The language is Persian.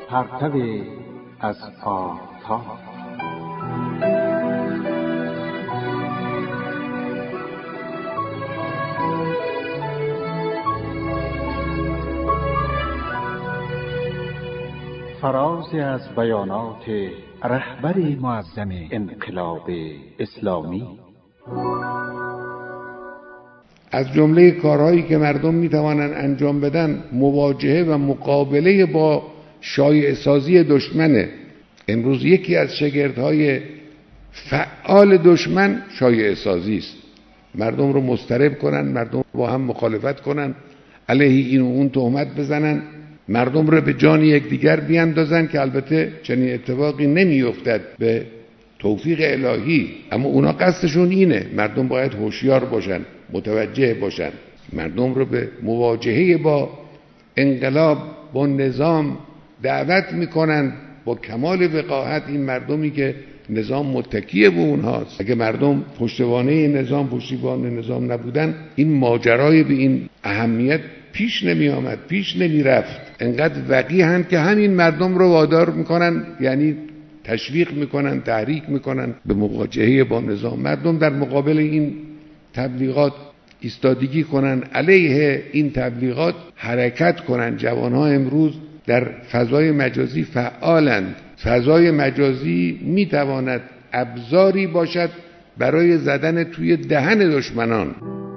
پرتو از آفتاب. فرازی از بیانات رهبر معظم انقلاب اسلامی. از جمله کارهایی که مردم میتوانند انجام بدن مواجهه و مقابله با شایعه سازی دشمنه. امروز یکی از شگردهای فعال دشمن شایعه سازی است. مردم رو مضطرب کنن، مردم با هم مخالفت کنن، علیه این و اون تهمت بزنن، مردم رو به جان یکدیگر بیاندازن که البته چنین اتفاقی نمیافتد به توفیق الهی، اما اونا قصدشون اینه. مردم باید هوشیار باشن، متوجه باشن، مردم رو به مواجهه با انقلاب، با نظام دعوت میکنن با کمال وقاحت. این مردمی که نظام متکی به اونهاست، اگه مردم پشتوانه نظام، پشتیبان نظام نبودن، این ماجرای به این اهمیت پیش نمی آمد، پیش نمی رفت. انقدر وقیحن که همین مردم رو وادار میکنن، یعنی تشویق میکنن، تحریک میکنن به مواجهه با نظام. مردم در مقابل این تبلیغات ایستادگی کنن، علیه این تبلیغات حرکت کنن. جوانها امروز در فضای مجازی فعالند. فضای مجازی میتواند ابزاری باشد برای زدن توی دهن دشمنان.